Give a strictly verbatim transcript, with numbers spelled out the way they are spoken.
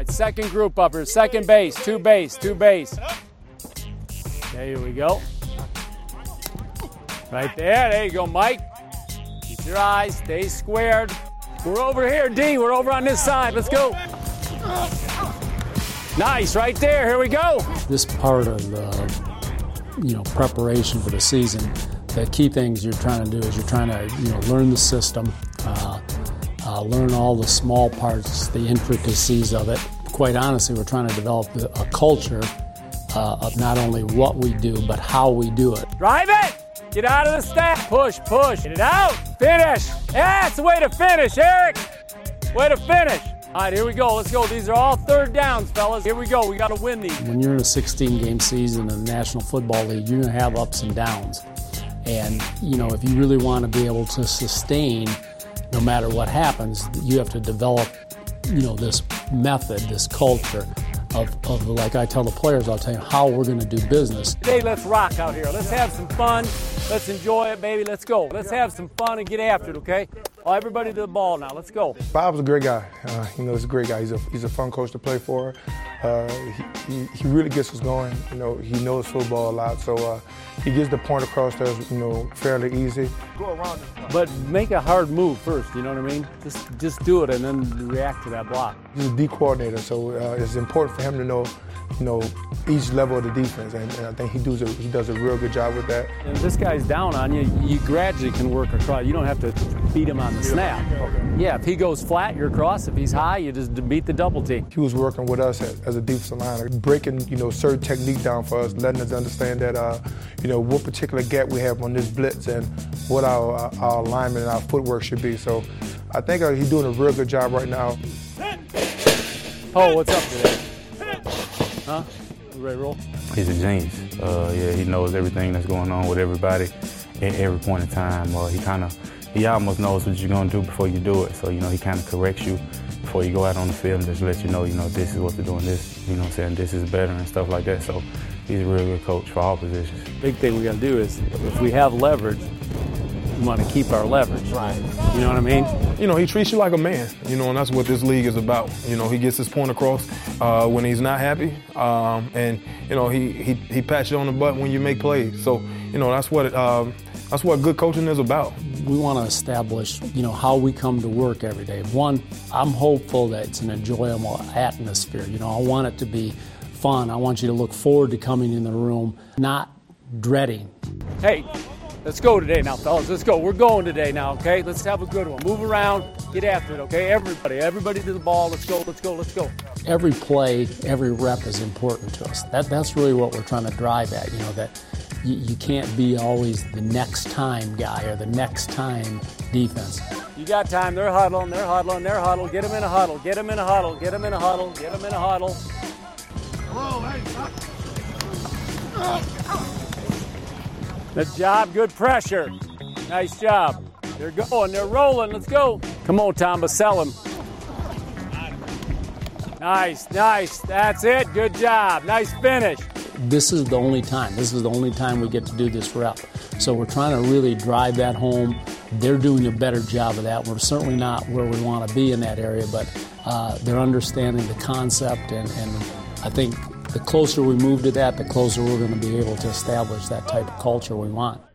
right, second group up here. Second base, two base, two base. Okay, here we go. Right there. There you go, Mike. Keep your eyes. Stay squared. We're over here, D. We're over on this side. Let's go. Nice, right there. Here we go. This part of the, you know, preparation for the season, the key things you're trying to do is you're trying to, you know, learn the system, uh, uh, learn all the small parts, the intricacies of it. Quite honestly, we're trying to develop a culture uh, of not only what we do, but how we do it. Drive it! Get out of the stack. Push, push. Get it out. Finish. That's the way to finish, Eric. Way to finish. All right, here we go. Let's go. These are all third downs, fellas. Here we go. We got to win these. When you're in a sixteen-game season in the National Football League, you're going to have ups and downs. And, you know, if you really want to be able to sustain no matter what happens, you have to develop, you know, this method, this culture of, of like I tell the players, I'll tell you how we're going to do business. Today, let's rock out here. Let's have some fun. Let's enjoy it, baby. Let's go. Let's have some fun and get after it, okay? Oh, everybody to the ball now. Let's go. Bob's a great guy. Uh, you know, he's a great guy. He's a he's a fun coach to play for. Uh, he, he he really gets us going. You know, he knows football a lot, so uh, he gets the point across to us, you know, fairly easy. Go around this block. But make a hard move first. You know what I mean? Just just do it and then react to that block. He's a D coordinator, so uh, it's important for him to know, you know, each level of the defense, and, and I think he does a he does a real good job with that. And if this guy's down on you, you gradually can work across. You don't have to beat him on the snap. Okay. Yeah, if he goes flat, you're across. If he's high, you just beat the double team. He was working with us as, as a defensive liner, breaking, you know, certain technique down for us, letting us understand that, uh, you know, what particular gap we have on this blitz and what our, our, our alignment and our footwork should be. So I think uh, he's doing a real good job right now. Oh, what's up today? Huh? You ready to roll? He's a genius. Uh, yeah, he knows everything that's going on with everybody at every point in time. Uh, he kind of, he almost knows what you're going to do before you do it. So, you know, he kind of corrects you before you go out on the field and just let you know, you know, this is what they're doing, this, you know what I'm saying, this is better and stuff like that. So he's a real good coach for all positions. Big thing we got to do is, if we have leverage, we want to keep our leverage. Right. You know what I mean? You know, he treats you like a man, you know, and that's what this league is about. You know, he gets his point across uh, when he's not happy, um, and, you know, he, he he pats you on the butt when you make plays. So, you know, that's what it, um, that's what good coaching is about. We want to establish, you know, how we come to work every day. One, I'm hopeful that it's an enjoyable atmosphere. You know, I want it to be fun. I want you to look forward to coming in the room, not dreading. Hey, let's go today now, fellas. Let's go. We're going today now, okay? Let's have a good one. Move around. Get after it, okay? Everybody, everybody to the ball. Let's go, let's go, let's go. Every play, every rep is important to us. That, that's really what we're trying to drive at, you know, that you, you can't be always the next time guy or the next time defense. You got time. They're huddling, they're huddling, they're huddling. Get them in a huddle, get them in a huddle, get them in a huddle, get them in a huddle. Good job, good pressure. Nice job. They're going, they're rolling, let's go. Come on, Tamba, sell him. Nice, nice, that's it, good job, nice finish. This is the only time, this is the only time we get to do this rep. So we're trying to really drive that home. They're doing a better job of that. We're certainly not where we want to be in that area, but uh, they're understanding the concept, and, and I think the closer we move to that, the closer we're going to be able to establish that type of culture we want.